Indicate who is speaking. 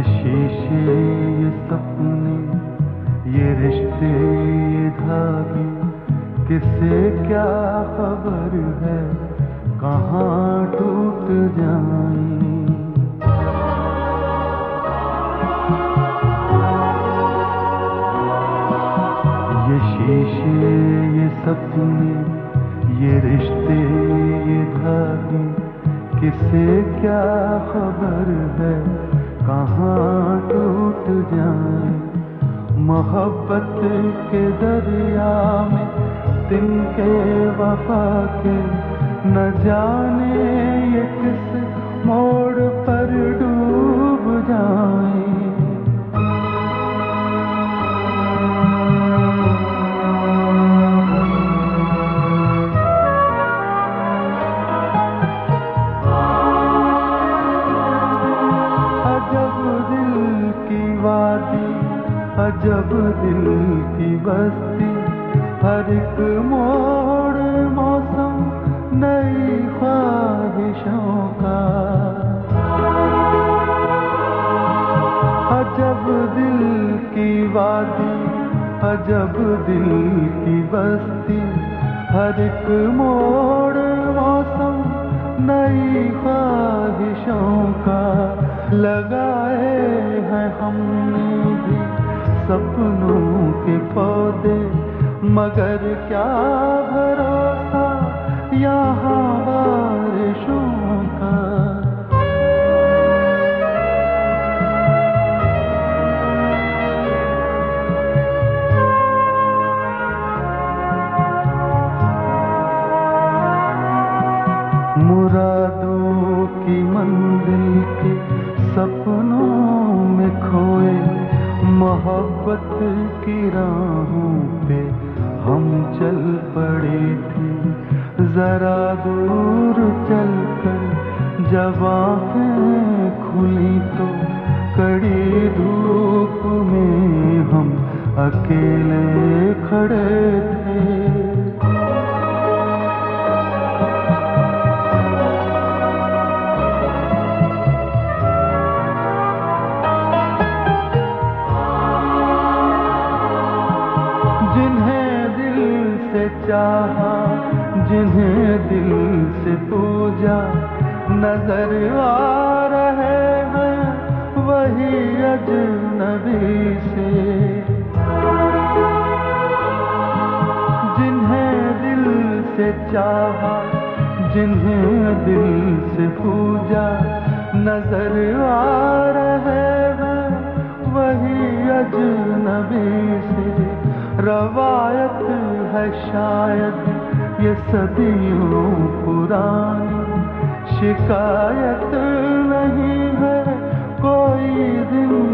Speaker 1: शीशे ये सपने ये रिश्ते ये धागे किससे क्या खबर है कहाँ टूट जाएं। ये शीशे ये सपने ये रिश्ते ये धागे किससे क्या खबर है कहाँ टूट जाए। मोहब्बत के दरिया में तिनके वफा के न जाने ये किस मोड़ पर डूब जाए। अजब दिल की बस्ती हर एक मोड़ मौसम नई ख्वाहिशों का। अजब दिल की वादी अजब दिल की बस्ती हर एक मोड़ मौसम नई ख्वाहिशों का। लगाए हैं हमने भी सपनों के पौधे मगर क्या भरोसा यहाँ बारिशों का। मुरादों की मंजिल के सपनों में खोए मोहब्बत की राहों पे हम चल पड़े थे। जरा दूर चलकर जब आँखें खुली तो कड़ी धूप में हम अकेले खड़े थे। चाहा जिन्हें दिल से पूजा नजर आ रहे हैं वही अजनबी से। जिन्हें दिल से चाहा जिन्हें दिल से पूजा नजर आ रहे हैं वही अजनबी से। रवायत है शायद ये सदियों पुरानी शिकायत नहीं है कोई दिन